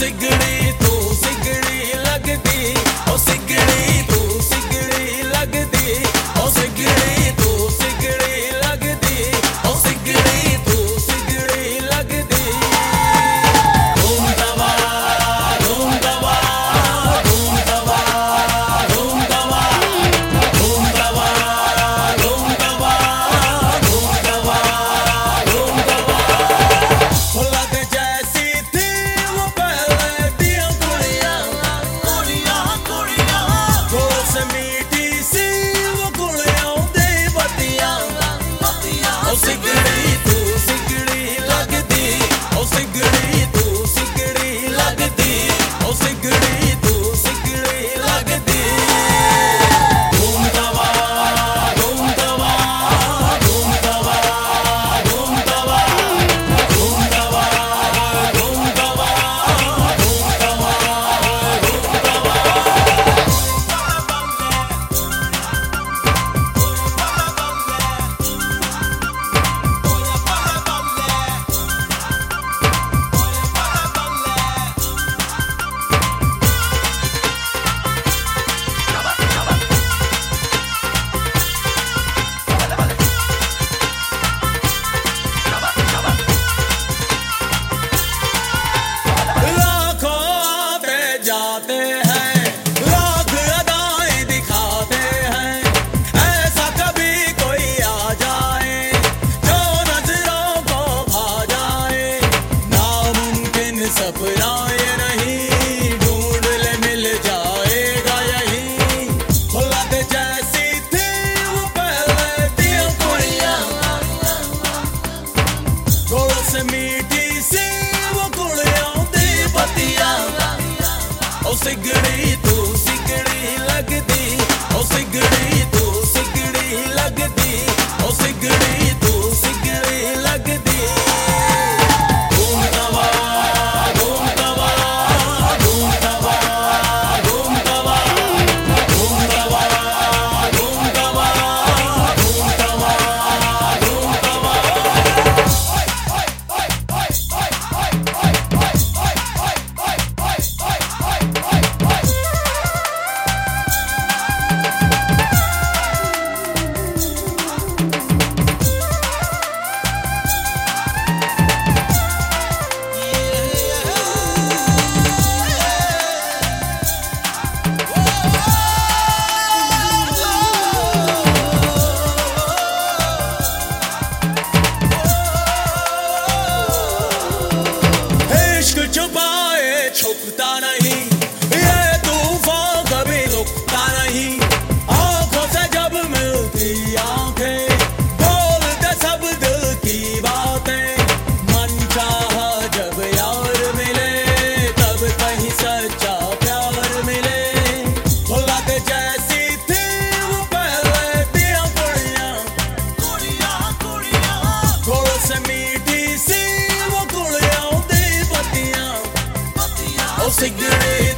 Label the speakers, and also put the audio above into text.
Speaker 1: सिगड़ी तू सिगड़ी लगदी, ओ सिगड़ी तू सिगड़ी लगदी, ओ सिगड़ी तू सिगड़ी लगदी, ओ सिगड़ी तू सिगड़ी लगदी। धूम तवा धूम तवा धूम तवा धूम तवा धूम तवा धूम तवा धूम तवा धूम तवा। लग जैसी थी वो पहले दिया कुड़ियाँ कुड़ियाँ कुड़ियाँ, थोड़ा से मीठी सी वो कुड़ियाँ दे बतियाँ बतियाँ। ओ सिगड़ी तू सिगड़ी लगदी, ओ सिगड़ी तू सिगड़ी लगदी, ओ सिगड़ी तू सिगड़ी लगदी। धूम तवा धूम तवा धूम तवा धूम तवा धूम तवा धूम तवा धूम तवा धूम लाखों आते जाते हैं, लाख अदाएं दिखाते हैं, ऐसा कभी कोई आ जाए जो नजरों को भा जाए। नामुमकिन सपना ये नहीं, ढूंढ ले मिल जाएगा यही। लग जैसी थी वो पहले दिया कुड़ियाँ, थोड़ा से मीठी सी वो कुड़ियाँ दे बतियाँ। ओ सिगड़ी तू सिगड़ी लगदी, ओ सिगड़ी तू सिगड़ी लगदी, ओ सिगड़ी तू सिगड़ी लगदी। धूम तवा धूम तवा धूम तवा धूम तवा धूम तवा धूम तवा धूम तवा धूम तवा। इश्क छुपाए छुपता नहीं, ये तूफान कभी रुकता नहीं। आंखों से जब मिलती आंखें, बोलते सब दिल की बातें। मन चाहा जब यार मिले, तब कहीं सच्चा प्यार मिले। लग जैसी थी वो पहले दिया कुड़ियाँ कुड़ियाँ कुड़ियाँ, थोड़ा से मीठी सी वो कुड़ियाँ दे बतियाँ बतियाँ। ओ सिगड़ी